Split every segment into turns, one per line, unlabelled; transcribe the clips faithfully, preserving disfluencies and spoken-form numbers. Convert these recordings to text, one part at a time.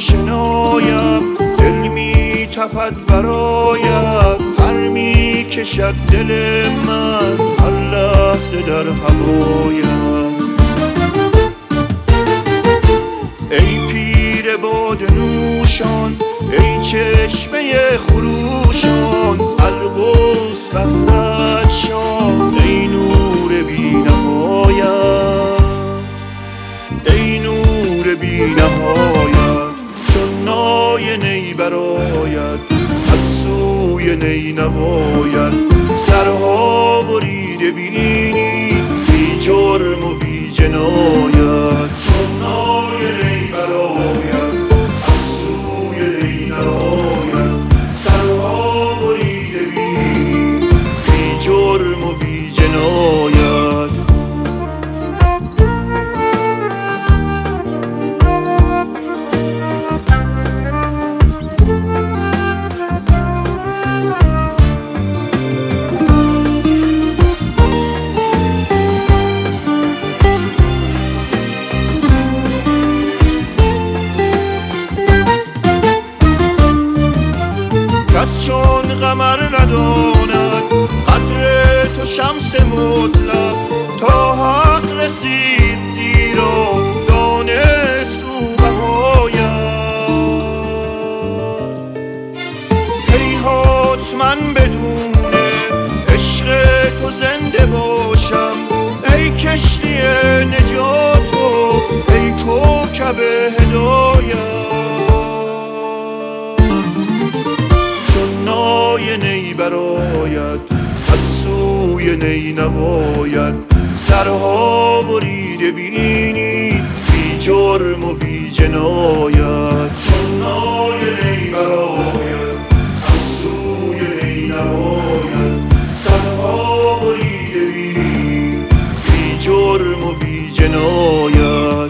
آشنایم، دل می تپد برایت، پر می کشد دل من هر لحظه در هوایت. ای پیر باده نوشان، ای چشمه خروشان، القدس بهرت شان، ای نور بی نهایت، ای نور بی نهایت. چون نای نی برآید از سوی نی نوایت، سرها بریده بینی بی جرم و بی جنایت. چون نای نی برآید از سوی نی نوایت، سرها بریده بینی بی جرم و بی جنایت. کس چون قمر نداند قدر تو شمس مطلق، تا حق رسید زیرا دانست او بهایت. هیهات من بدون عشق تو زنده باشم، ای کشتی نجات و ای کوکب هدایت. نای نی برآید از سوی نی نوایت، سرها بریده بینی بی جرم و بی جنایت. چون نای نی برآید از سوی نی نوایت، سرها بریده بینی بی جرم و بی جنایت.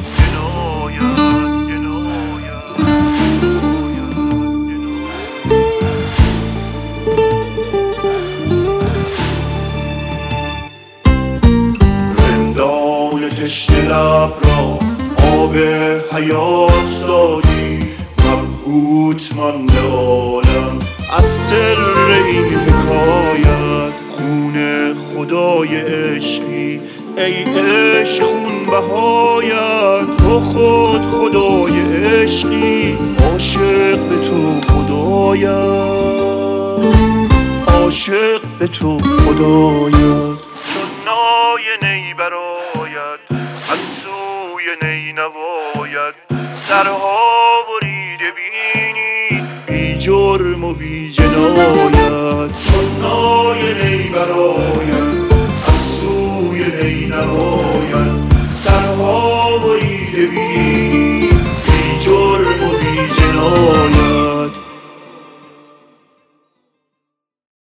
تشنه لب را آب حیات دادی، مبهوت مانده عالم از سر این حکایت. خون خدای عشقی ای عشق خون بهایت، تو خود خدای عشقی عاشق به تو خدایت، عاشق به تو خدایت. چون نای نی برآید از سوی نی نوایت، سرها بریده بینی بی جرم و بی جنایت. چون نای نی برآید از سوی نی نوایت، سرها بریده بینی